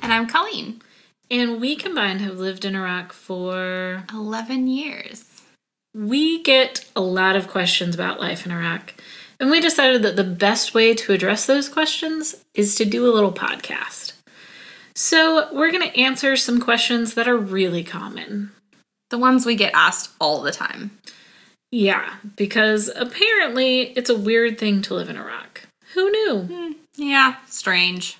And I'm Colleen. And we combined have lived in Iraq for 11 years. We get a lot of questions about life in Iraq. And we decided that the best way to address those questions is to do a little podcast. So we're going to answer some questions that are really common. The ones we get asked all the time. Yeah, because apparently it's a weird thing to live in Iraq. Who knew? Yeah, strange.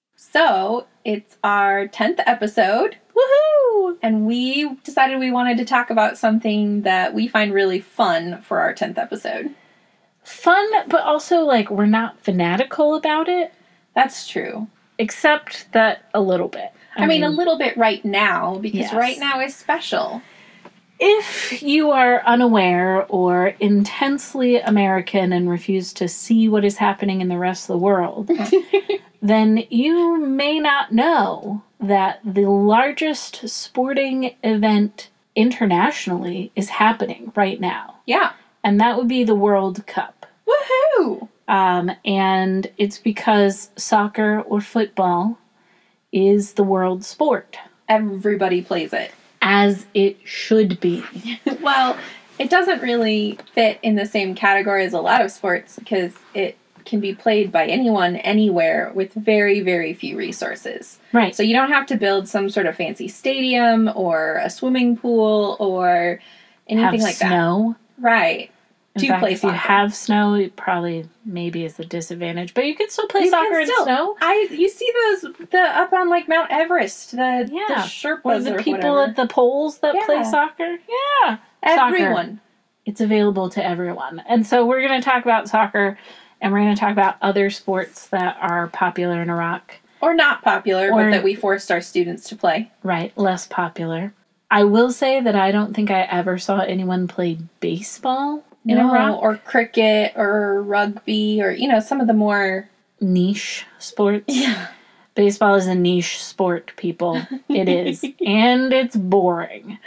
So, it's our 10th episode. Woohoo! And we decided we wanted to talk about something that we find really fun for our 10th episode. Fun, but also, we're not fanatical about it. That's true. Except that a little bit. I mean, a little bit right now, because yes. right now is special. If you are unaware or intensely American and refuse to see what is happening in the rest of the world, then you may not know that the largest sporting event internationally is happening right now. Yeah. And that would be the World Cup. Woohoo! And it's because soccer or football is the world sport. Everybody plays it. As it should be. Well, it doesn't really fit in the same category as a lot of sports because it can be played by anyone, anywhere, with very, very few resources. Right. So you don't have to build some sort of fancy stadium or a swimming pool or anything like snow. that. Right. In fact, if you have snow, it probably maybe is a disadvantage. But you can still play soccer in snow. You see those up on Mount Everest, the Sherpas or the people whatever. at the poles that play soccer. Yeah, everyone. Soccer. It's available to everyone, and so we're going to talk about soccer, and we're going to talk about other sports that are popular in Iraq or not popular, but that we forced our students to play. Right, less popular. I will say that I don't think I ever saw anyone play baseball. In Iraq. Or cricket, or rugby, or, some of the more niche sports. Yeah. Baseball is a niche sport, people. It is. And it's boring.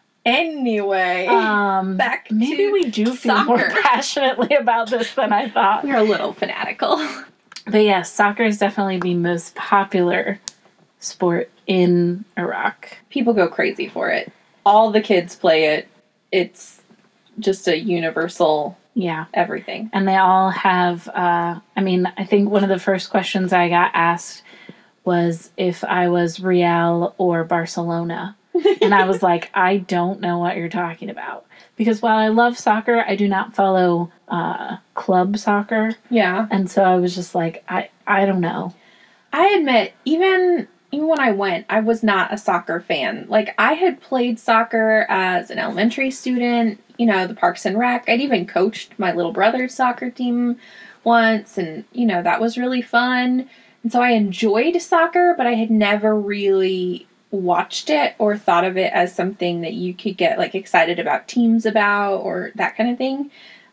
Anyway, back maybe to we do feel soccer. more passionately about this than I thought. We're a little fanatical. But yes, soccer is definitely the most popular sport in Iraq. People go crazy for it. All the kids play it. It's just a universal everything. And they all have, I think one of the first questions I got asked was if I was Real or Barcelona. And I was like, I don't know what you're talking about. Because while I love soccer, I do not follow club soccer. Yeah. And so I was just like, I don't know. I admit, even when I went, I was not a soccer fan. I had played soccer as an elementary student, the Parks and Rec. I'd even coached my little brother's soccer team once, and, that was really fun. And so I enjoyed soccer, but I had never really watched it or thought of it as something that you could get, excited about teams about or that kind of thing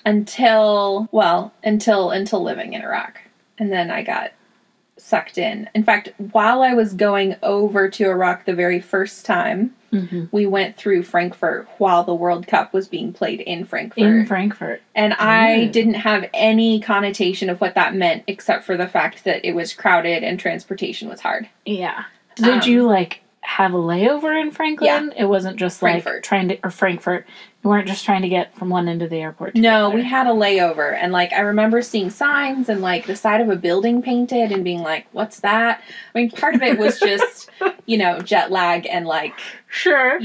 until living in Iraq. And then I got sucked in. In fact, while I was going over to Iraq the very first time, we went through Frankfurt while the World Cup was being played in Frankfurt. And I didn't have any connotation of what that meant except for the fact that it was crowded and transportation was hard. Yeah. Did you have a layover in Franklin? Yeah. It wasn't just Frankfurt. You weren't just trying to get from one end of the airport to the other. We had a layover, and I remember seeing signs and the side of a building painted and being like, what's that? I mean, part of it was just jet lag and sure.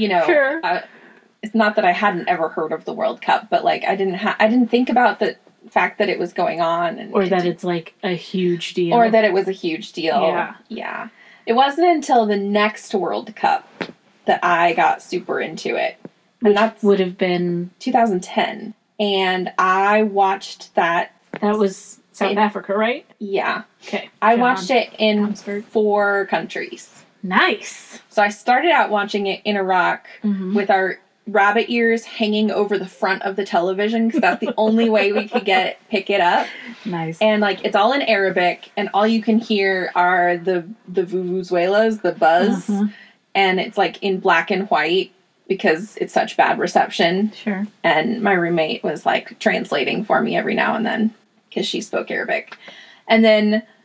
It's not that I hadn't ever heard of the World Cup, but I didn't think about the fact that it was going on or that it's a huge deal. Or that it was a huge deal. Yeah. Yeah. It wasn't until the next World Cup that I got super into it. Which would have been 2010. And I watched that. That was South Africa, right? Yeah. Okay. I watched it in 4 countries. Nice. So I started out watching it in Iraq with our rabbit ears hanging over the front of the television because that's the only way we could pick it up. Nice. And it's all in Arabic, and all you can hear are the vuvuzelas, the buzz, and it's in black and white because it's such bad reception. Sure. And my roommate was translating for me every now and then because she spoke Arabic. And then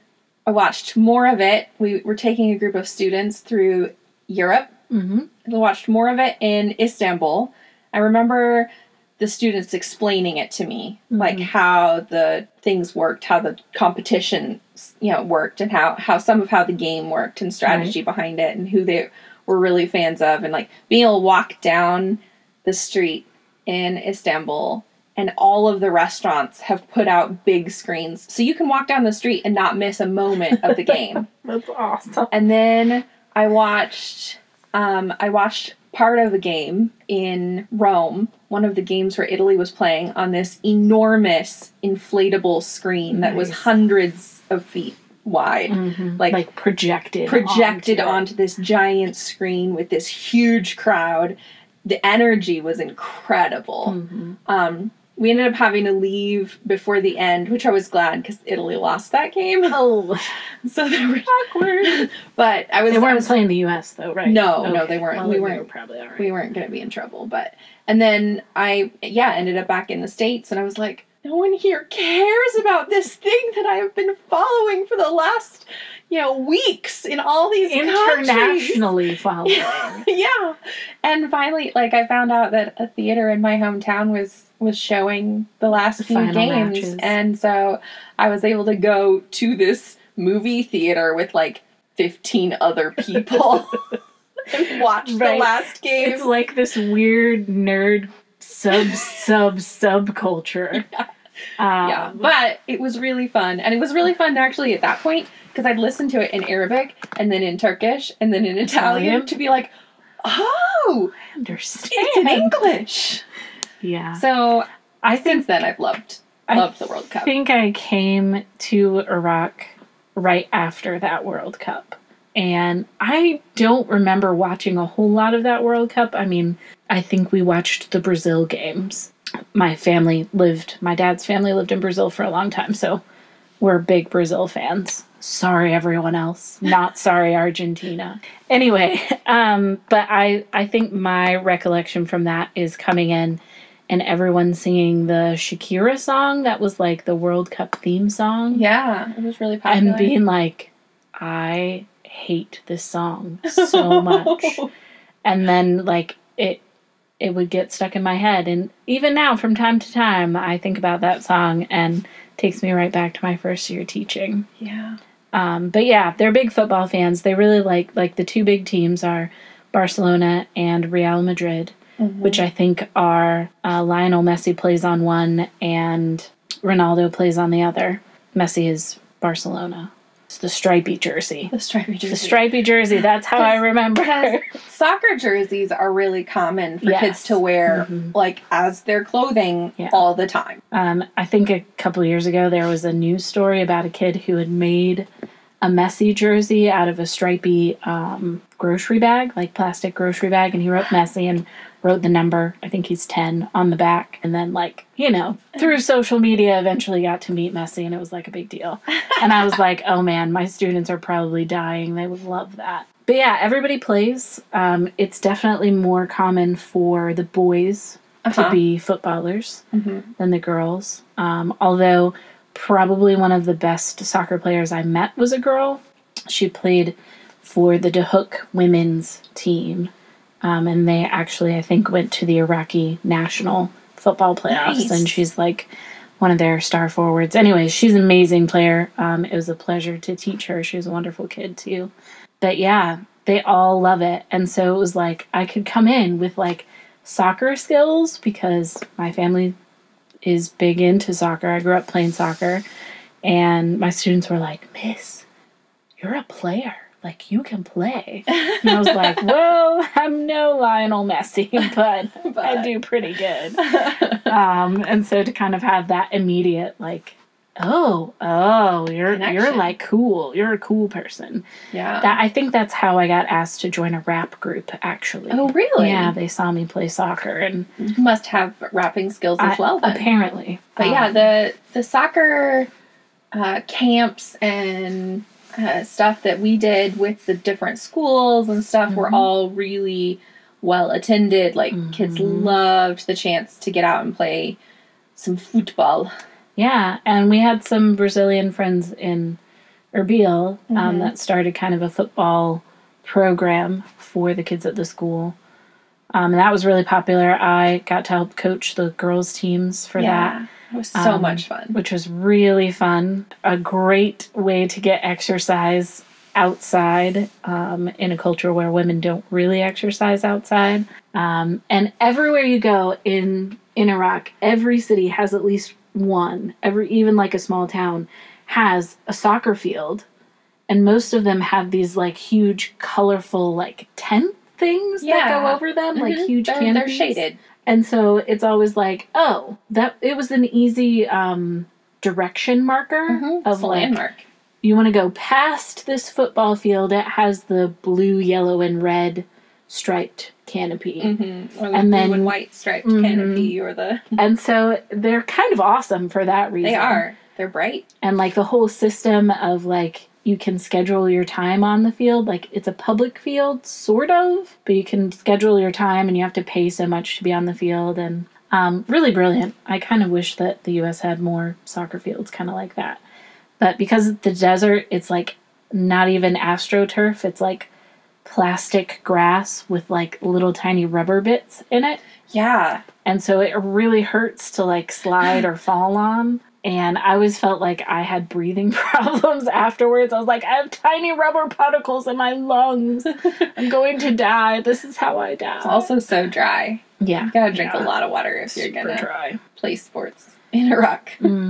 I watched more of it. We were taking a group of students through Europe. Mm-hmm. We watched more of it in Istanbul. I remember the students explaining it to me, like how the things worked, how the competition, worked, and how some of how the game worked and strategy behind it, and who they were really fans of, and like being able to walk down the street in Istanbul, and all of the restaurants have put out big screens, so you can walk down the street and not miss a moment of the game. That's awesome. And then I watched part of the game in Rome, one of the games where Italy was playing, on this enormous inflatable screen that was hundreds of feet wide. Like projected onto this giant screen with this huge crowd. The energy was incredible. We ended up having to leave before the end, which I was glad because Italy lost that game. Oh, so they were awkward. But They weren't playing the U.S. though, right? No, they weren't. Well, we they weren't were probably all right. We weren't going to be in trouble. And then I ended up back in the States, and I was like, no one here cares about this thing that I have been following for the last, weeks in all these internationally following. Yeah. And finally, I found out that a theater in my hometown was showing the last few games. Matches. And so I was able to go to this movie theater with 15 other people and watch the last game. It's like this weird nerd subculture. Yeah, but it was really fun. And it was really fun actually at that point, because I'd listen to it in Arabic and then in Turkish and then in Italian to be like, oh, I understand. it's in English. Yeah. So since then I've loved the World Cup. I think I came to Iraq right after that World Cup. And I don't remember watching a whole lot of that World Cup. I mean, I think we watched the Brazil games. My dad's family lived in Brazil for a long time, so we're big Brazil fans. Sorry, everyone else. Not sorry, Argentina. Anyway, but I think my recollection from that is coming in and everyone singing the Shakira song that was like the World Cup theme song. Yeah, it was really popular. And being like, I hate this song so much. And then it would get stuck in my head. And even now, from time to time, I think about that song and it takes me right back to my first year teaching. Yeah. But yeah, they're big football fans. They really like the two big teams are Barcelona and Real Madrid, which I think are Lionel Messi plays on one and Ronaldo plays on the other. Messi is Barcelona. It's the stripy jersey. The stripy jersey, that's how I remember. Soccer jerseys are really common for kids to wear, as their clothing all the time. I think a couple of years ago there was a news story about a kid who had made a Messi jersey out of a stripy grocery bag, plastic grocery bag, and he wrote Messi and wrote the number, I think he's 10, on the back. And then, through social media, eventually got to meet Messi, and it was, a big deal. And I was like, oh, man, my students are probably dying. They would love that. But, yeah, everybody plays. It's definitely more common for the boys to be footballers than the girls. Although, probably one of the best soccer players I met was a girl. She played for the Dahuk women's team. And they actually, I think, went to the Iraqi national football playoffs. Nice. And she's one of their star forwards. Anyways, she's an amazing player. It was a pleasure to teach her. She was a wonderful kid, too. But yeah, they all love it. And so it was I could come in with soccer skills because my family is big into soccer. I grew up playing soccer. And my students were like, Miss, you're a player. You can play. And I was like, well, I'm no Lionel Messi, but I do pretty good. And so to kind of have that immediate, you're cool. You're a cool person. Yeah. I think that's how I got asked to join a rap group, actually. Oh, really? Yeah, they saw me play soccer. And you must have rapping skills as well, then. Apparently. But yeah, the soccer camps and stuff that we did with the different schools and stuff were all really well attended. Kids loved the chance to get out and play some football. Yeah, and we had some Brazilian friends in Erbil that started kind of a football program for the kids at the school. And that was really popular. I got to help coach the girls' teams for that. It was so much fun. Which was really fun. A great way to get exercise outside in a culture where women don't really exercise outside. And everywhere you go in Iraq, every city has at least one. Even like a small town has a soccer field. And most of them have these like huge, colorful like tent things that go over them, like huge canopies. They're shaded. And so it's always like, oh, that it was an easy direction marker of like, landmark. You want to go past this football field. It has the blue, yellow, and red striped canopy. Or the blue and white striped canopy or the... And so they're kind of awesome for that reason. They are. They're bright. And like the whole system of like, you can schedule your time on the field. Like, it's a public field, sort of, but you can schedule your time and you have to pay so much to be on the field. And really brilliant. I kind of wish that the U.S. had more soccer fields kind of like that. But because it's the desert, it's like not even AstroTurf. It's like plastic grass with like little tiny rubber bits in it. Yeah. And so it really hurts to like slide or fall on. And I always felt like I had breathing problems afterwards. I was like, I have tiny rubber particles in my lungs. I'm going to die. This is how I die. It's also so dry. Yeah. You gotta drink a lot of water if you're gonna dry. Play sports in Iraq.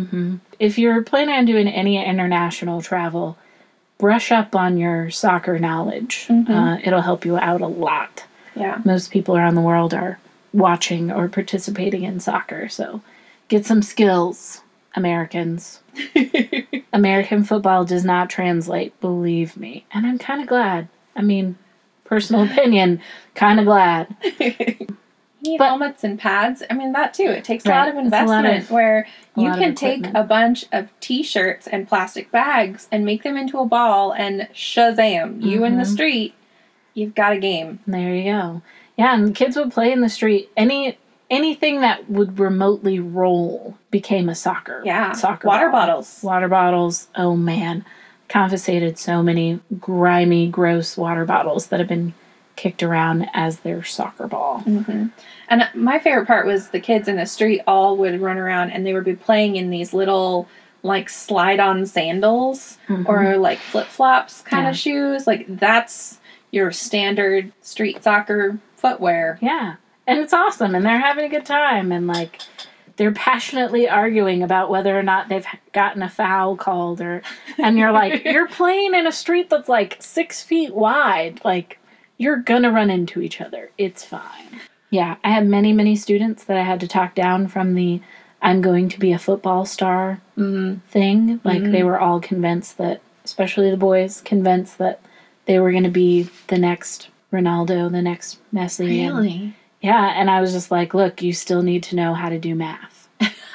If you're planning on doing any international travel, brush up on your soccer knowledge. It'll help you out a lot. Yeah. Most people around the world are watching or participating in soccer. So get some skills. Americans. American football does not translate, believe me. And I'm kind of glad. I mean, personal opinion, kind of glad. You need helmets and pads. I mean, that too. It takes a lot of investment where you can take a bunch of t-shirts and plastic bags and make them into a ball and shazam, you in the street, you've got a game. There you go. Yeah, and kids would play in the street. Anything that would remotely roll became a soccer. Yeah. Soccer Water ball. bottles. Water bottles. Oh, man. Confiscated so many grimy, gross water bottles that have been kicked around as their soccer ball. And my favorite part was the kids in the street all would run around and they would be playing in these little, like, slide-on sandals or, like, flip-flops kind of shoes. Like, that's your standard street soccer footwear. Yeah. And it's awesome, and they're having a good time, and, like, they're passionately arguing about whether or not they've gotten a foul called, and you're like, you're playing in a street that's, like, 6 feet wide. Like, you're gonna run into each other. It's fine. Yeah, I had many, many students that I had to talk down from the I'm going to be a football star thing. Like, they were all convinced that, especially the boys, convinced that they were going to be the next Ronaldo, the next Messi. Really? Yeah, and I was just like, look, you still need to know how to do math.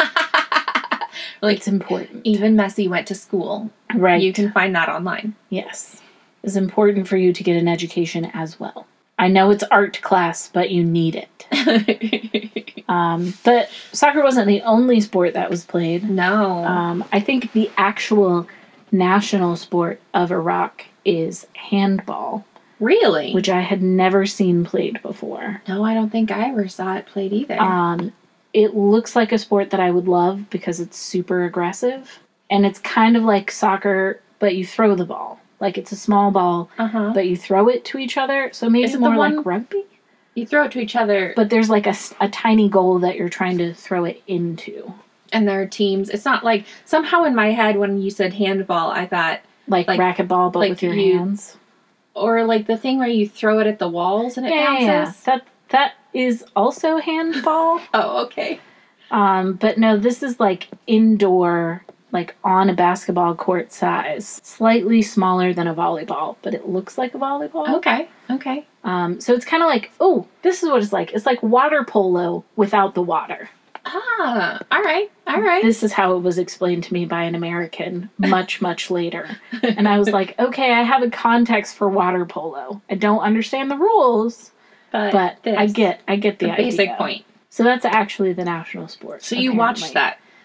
Like, it's important. Even Messi went to school. Right. You can find that online. Yes. It's important for you to get an education as well. I know it's art class, but you need it. But soccer wasn't the only sport that was played. No. I think the actual national sport of Iraq is handball. Really? Which I had never seen played before. No, I don't think I ever saw it played either. It looks like a sport that I would love because it's super aggressive. And it's kind of like soccer, but you throw the ball. Like, it's a small ball, but you throw it to each other. So maybe more like rugby? You throw it to each other. But there's like a tiny goal that you're trying to throw it into. And there are teams. It's not like... Somehow in my head when you said handball, I thought... Like racquetball, but with your hands. Or like the thing where you throw it at the walls and it bounces. Yeah. That is also handball. Oh, okay. But no, this is like indoor, like on a basketball court size. Slightly smaller than a volleyball, but it looks like a volleyball. Okay. So it's kind of like, oh, this is what it's like. It's like water polo without the water. Ah, all right. This is how it was explained to me by an American much, much later. And I was like, okay, I have a context for water polo. I don't understand the rules, but I get the idea. Basic point. So that's actually the national sport. So you watched that?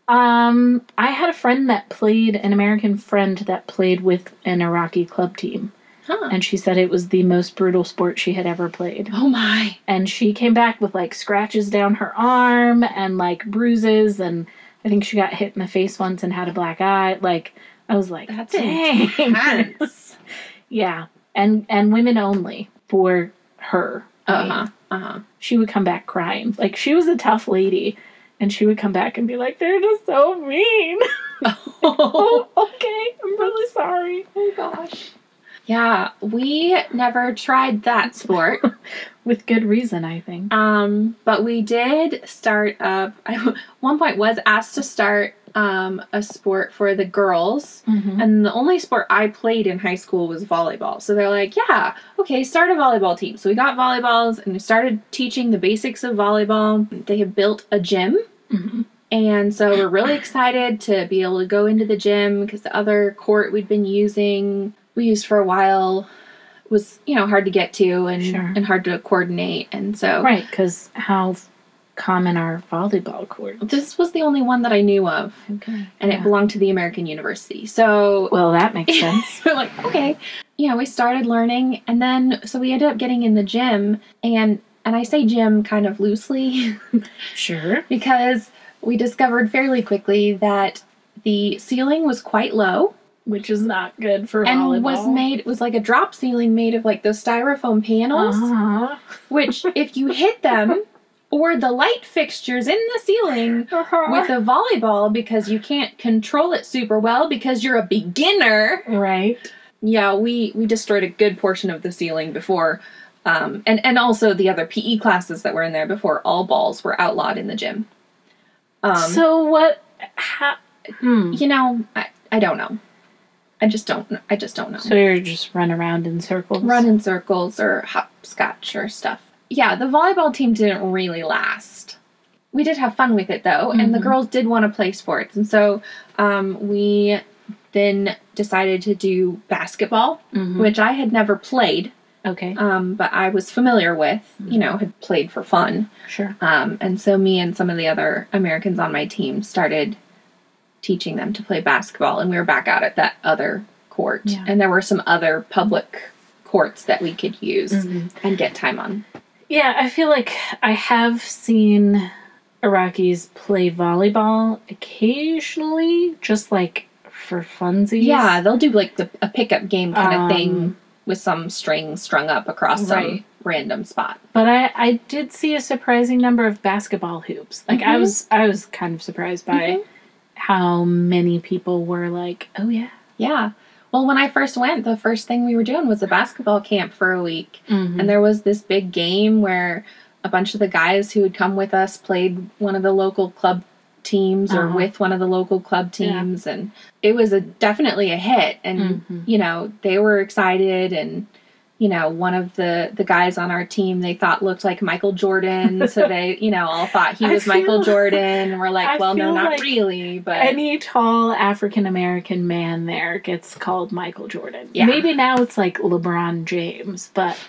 I had an American friend that played with an Iraqi club team. Huh. And she said it was the most brutal sport she had ever played. Oh my. And she came back with, like, scratches down her arm and, like, bruises. And I think she got hit in the face once and had a black eye. Like, I was like, That's dang. intense. Yeah. And women only for her. She would come back crying. Like, she was a tough lady. And she would come back and be like, they're just so mean. Oh, okay. I'm really sorry. Oh, gosh. Yeah, we never tried that sport. With good reason, I think. But we did start up. I at one point was asked to start a sport for the girls, and the only sport I played in high school was volleyball. So they're like, yeah, okay, start a volleyball team. So we got volleyballs and we started teaching the basics of volleyball. They have built a gym. And so we're really excited to be able to go into the gym because the other court we used for a while was, hard to get to and hard to coordinate. And so... Right, because how common are volleyball courts? This was the only one that I knew of. Okay. And it belonged to the American University. So... Well, that makes sense. We're like, okay. We started learning. And then, so we ended up getting in the gym. And I say gym kind of loosely. Sure. Because we discovered fairly quickly that the ceiling was quite low. Which is not good for volleyball. It was like a drop ceiling made of like those styrofoam panels, which if you hit them or the light fixtures in the ceiling with a volleyball because you can't control it super well because you're a beginner. Right. Yeah, we destroyed a good portion of the ceiling before, and also the other PE classes that were in there before all balls were outlawed in the gym. So what, I don't know. I just don't know. So you're just run around in circles? Run in circles or hopscotch or stuff. Yeah, the volleyball team didn't really last. We did have fun with it, though, and the girls did want to play sports. And so we then decided to do basketball, which I had never played. Okay. But I was familiar with, had played for fun. Sure. And so me and some of the other Americans on my team started teaching them to play basketball, and we were back out at that other court. Yeah. And there were some other public courts that we could use and get time on. Yeah, I feel like I have seen Iraqis play volleyball occasionally, just like for funsies. Yeah, they'll do like a pickup game kind of thing with some string strung up across some random spot. But I did see a surprising number of basketball hoops. Like I was kind of surprised by how many people were like, oh yeah. Yeah. Well, when I first went, the first thing we were doing was a basketball camp for a week. And there was this big game where a bunch of the guys who had come with us played one of the local club teams or with one of the local club teams. Yeah. And it was definitely a hit. And, they were excited. And, one of the guys on our team they thought looked like Michael Jordan. So they, all thought he was Michael Jordan. And we're like, well, no, not really. But any tall African-American man there gets called Michael Jordan. Yeah. Maybe now it's like LeBron James. But,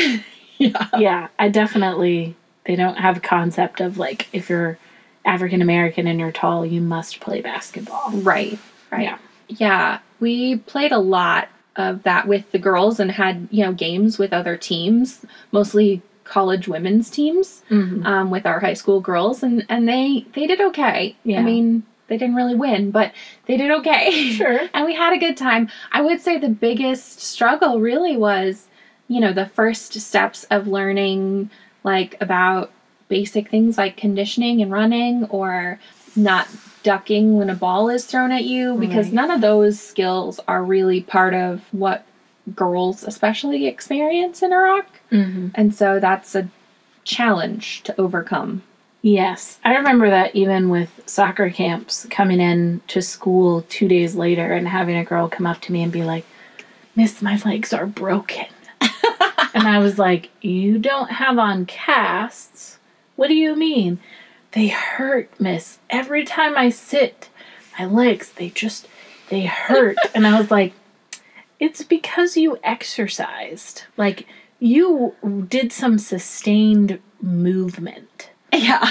yeah, I definitely, they don't have a concept of like, if you're African-American and you're tall, you must play basketball. Right. Yeah. We played a lot of that with the girls and had, games with other teams, mostly college women's teams, with our high school girls. And they did okay. Yeah. I mean, they didn't really win, but they did okay. Sure. And we had a good time. I would say the biggest struggle really was, the first steps of learning, like, about basic things like conditioning and running or not ducking when a ball is thrown at you, because none of those skills are really part of what girls especially experience in Iraq. And so that's a challenge to overcome. Yes. I remember that even with soccer camps, coming in to school 2 days later and having a girl come up to me and be like, "Miss, my legs are broken." And I was like, "You don't have on casts? What do you mean?" "They hurt, miss. Every time I sit, my legs, they hurt." And I was like, "It's because you exercised. Like, you did some sustained movement." Yeah.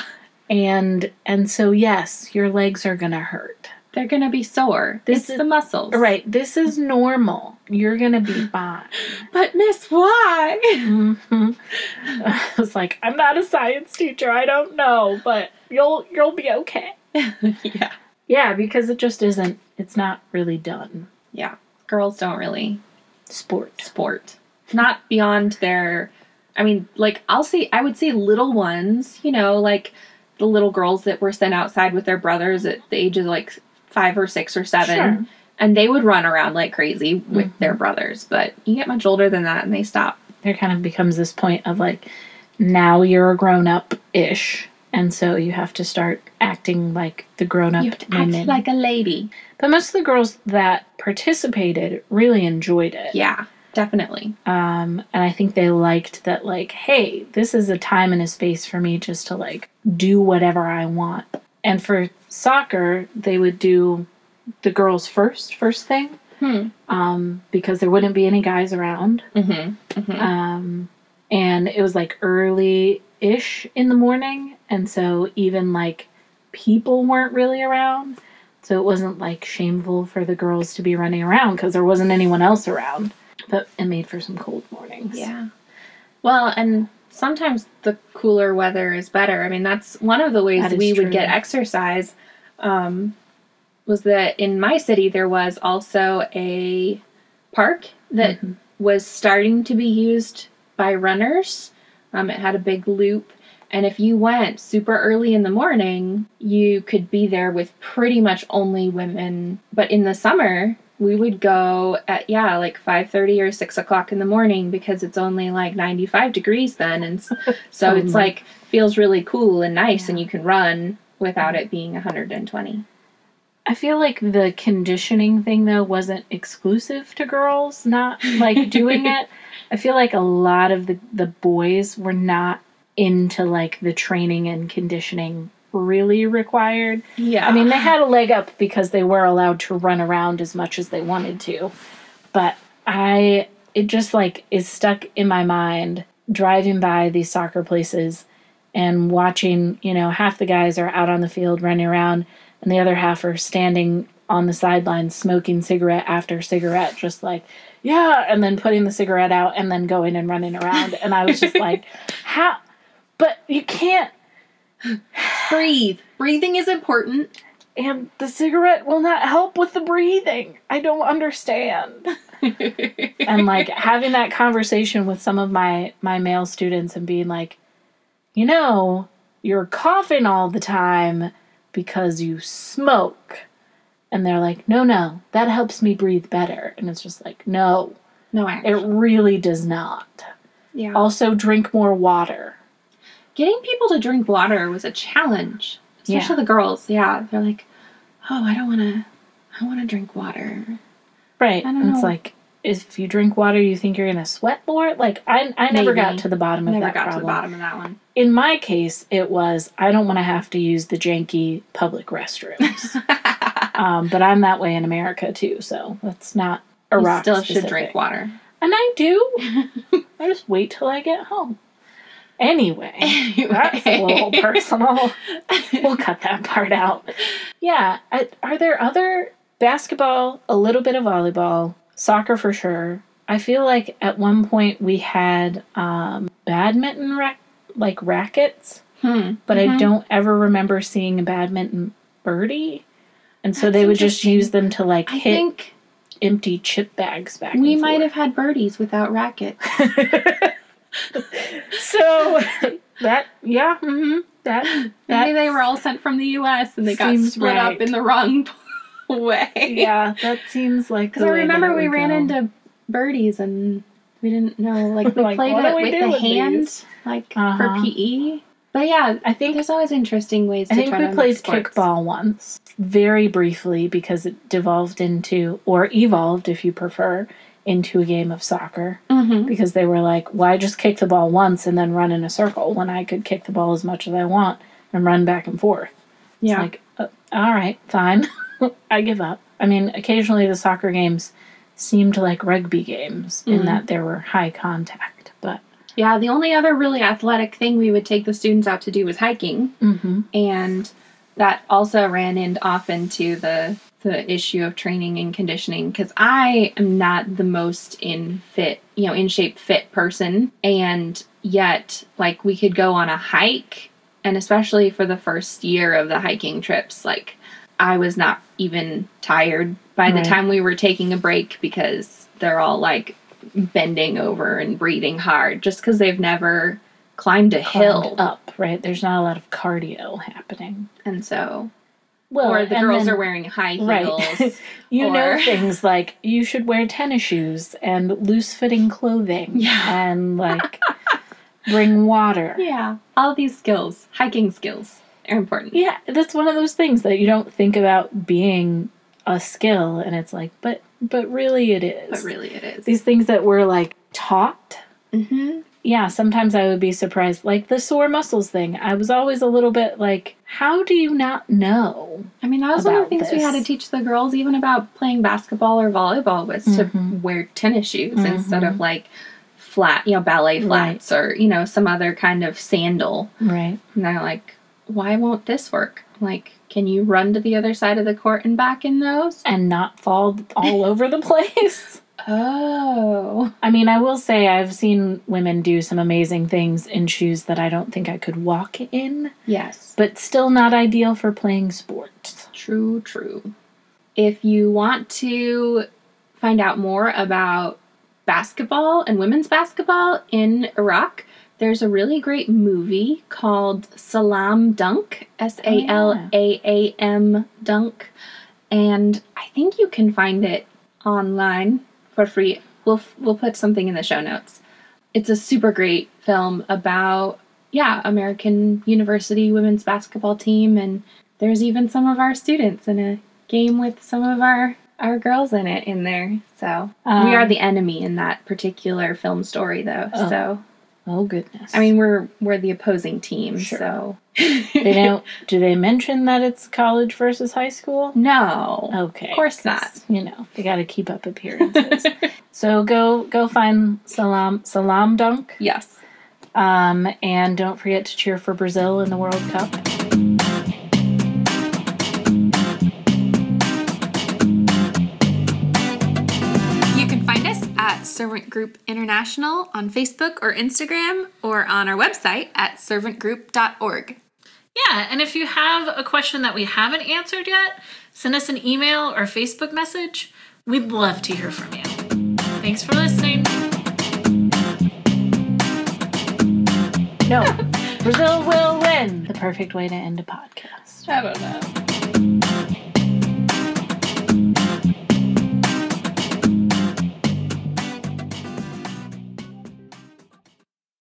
And so, yes, your legs are going to hurt. They're going to be sore. It's the muscles. Right. This is normal. You're going to be fine. But Miss, why? Mm-hmm. I was like, I'm not a science teacher. I don't know, but you'll be okay. Yeah. Yeah, because it just isn't, it's not really done. Yeah. Girls don't really sport. Not beyond their, I mean, like, I would say little ones, you know, like the little girls that were sent outside with their brothers at the age of like 5 or 6 or 7. Sure. And they would run around like crazy with their brothers. But you get much older than that and they stop. There kind of becomes this point of like, now you're a grown-up-ish. And so you have to start acting like the grown-up You have to act like a lady. But most of the girls that participated really enjoyed it. Yeah, definitely. And I think they liked that, like, hey, this is a time and a space for me just to, like, do whatever I want. And for soccer, they would do the girls first thing. Because there wouldn't be any guys around. And it was, like, early-ish in the morning. And so even, like, people weren't really around. So it wasn't, like, shameful for the girls to be running around because there wasn't anyone else around. But it made for some cold mornings. Yeah. Well, and sometimes the cooler weather is better. I mean, that's one of the ways we would get exercise, was that in my city there was also a park that was starting to be used by runners. It had a big loop. And if you went super early in the morning, you could be there with pretty much only women. But in the summer, we would go at, like 5:30 or 6 o'clock in the morning because it's only like 95 degrees then. And so it's like, feels really cool and nice and you can run without it being 120. I feel like the conditioning thing, though, wasn't exclusive to girls not, like, doing it. I feel like a lot of the boys were not into, like, the training and conditioning really required. Yeah. I mean, they had a leg up because they were allowed to run around as much as they wanted to. But it just, like, is stuck in my mind driving by these soccer places and watching, you know, half the guys are out on the field running around and the other half are standing on the sidelines smoking cigarette after cigarette, just like, yeah, and then putting the cigarette out and then going and running around. And I was just like, how? But you can't breathe. Breathing is important. And the cigarette will not help with the breathing. I don't understand. And, like, having that conversation with some of my male students and being like, you know, you're coughing all the time because you smoke. And they're like, no, that helps me breathe better. And it's just like, no, actually. It really does not. Yeah. Also, drink more water. Getting people to drink water was a challenge. Especially the girls. Yeah. They're like, oh, I want to drink water. Right. And it's like, if you drink water, you think you're going to sweat more? Like, I never got to the bottom of that problem. Never got to the bottom of that one. In my case, it was, I don't want to have to use the janky public restrooms. But I'm that way in America, too, so that's not a rock still specific. Should drink water. And I do. I just wait till I get home. Anyway, that's a little personal. We'll cut that part out. Yeah. Are there other basketball, a little bit of volleyball, soccer for sure? I feel like at one point we had badminton rackets, but I don't ever remember seeing a badminton birdie. And so they would just use them to, like, hit empty chip bags back and forth. We might have had birdies without rackets. So, that, maybe they were all sent from the U.S. and they got split up in the wrong way. Yeah, that seems like because I remember we ran into birdies and we didn't know, like, we played it with the hand, like, for PE. But yeah, I think there's always interesting ways to try to I think we played kickball once, very briefly, because it devolved into, or evolved, if you prefer, into a game of soccer. Because they were like, why just kick the ball once and then run in a circle when I could kick the ball as much as I want and run back and forth? Yeah. It's like, all right, fine. I give up. I mean, occasionally the soccer games seemed like rugby games in that there were high contact, but Yeah, the only other really athletic thing we would take the students out to do was hiking. Mm-hmm. And that also ran off into the issue of training and conditioning, because I am not the most in shape fit person, and yet like we could go on a hike, and especially for the first year of the hiking trips, like I was not even tired by the time we were taking a break, because they're all like bending over and breathing hard just because they've never climbed a hill up, right? There's not a lot of cardio happening. And so, well, or the girls are wearing high heels. Right. You know things like you should wear tennis shoes and loose-fitting clothing. Yeah. And like bring water. Yeah. All these skills, hiking skills, are important. Yeah, that's one of those things that you don't think about being a skill, and it's like, but really it is. But really it is. These things that we're like taught. Mm-hmm. Yeah, sometimes I would be surprised. Like the sore muscles thing. I was always a little bit like, how do you not know? I mean, that was one of the things we had to teach the girls, even about playing basketball or volleyball, was to wear tennis shoes instead of like flat, ballet flats or, some other kind of sandal. Right. And they're like, why won't this work? Like, can you run to the other side of the court and back in those? And not fall all over the place? Oh. I mean, I will say I've seen women do some amazing things in shoes that I don't think I could walk in. Yes. But still not ideal for playing sports. True. If you want to find out more about basketball and women's basketball in Iraq, there's a really great movie called Salam Dunk, Salaam Dunk, and I think you can find it online for free. We'll put something in the show notes. It's a super great film about, American University women's basketball team, and there's even some of our students in a game with some of our girls in there. So we are the enemy in that particular film story, though. Oh. So. Oh goodness. I mean, we're the opposing team, Sure. so do they mention that it's college versus high school? No. Okay. Of course not. They got to keep up appearances. So go find Salam Dunk. Yes. And don't forget to cheer for Brazil in the World Cup. At Servant Group International on Facebook or Instagram, or on our website at servantgroup.org. Yeah, and if you have a question that we haven't answered yet, send us an email or Facebook message. We'd love to hear from you. Thanks for listening. No, Brazil will win. The perfect way to end a podcast. I don't know.